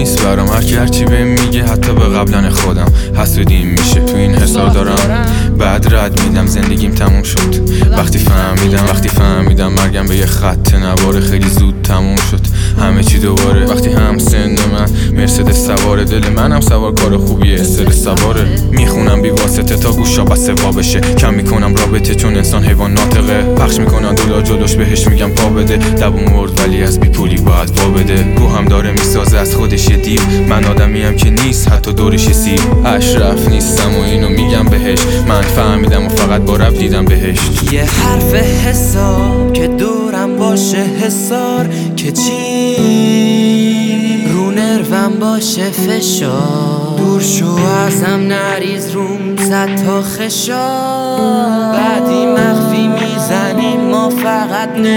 نیست برام هرچی بهم میگه، حتی به قبلن خودم حسودیم میشه. تو این حسار دارم بعد رد میدم، زندگیم تموم شد وقتی فهمیدم مرگم به یه خط نواره. خیلی زود تموم شد همه چی دوباره، وقتی هم سن من مرسدس سواره. دل منم سوار کار خوبیه، استرس سواره. میخونم بی واسطه تا گوشا بسته وا بشه، کم میکنم رابطه چون انسان حیوان ناطقه. پخش میکنم دلار جلوش بهش میگم پا بده، لبو مرد ولی از بی پولی باید وا بده. روحم داره میسازه از خودش یه دیو، من آدمیم که نیست حتی دورش سیب. اشرف نیستم و اینو میگم بهش، من فهمیدم و فقط با رب دیدم بهش. یه حرف حساب که دورم باشه حسار، که چی رو نروم باشه فشار. دور شو ازم نریز روم زد تا خشار، بعدی مخفی میزنیم ما فقط